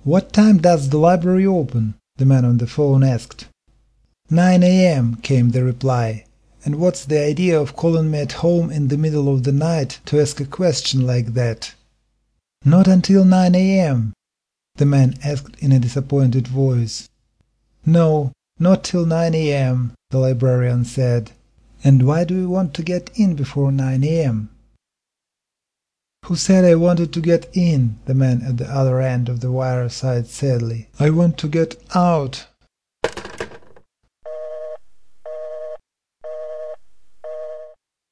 "What time does the library open?" the man on the phone asked. "9 a.m.," came the reply. "And what's the idea of calling me at home in the middle of the night to ask a question like that?" "Not until 9 a.m.?" the man asked in a disappointed voice. "No, not till 9 a.m.," the librarian said. "And why do you want to get in before 9 a.m.?" "Who said I wanted to get in?" the man at the other end of the wire sighed sadly. "I want to get out.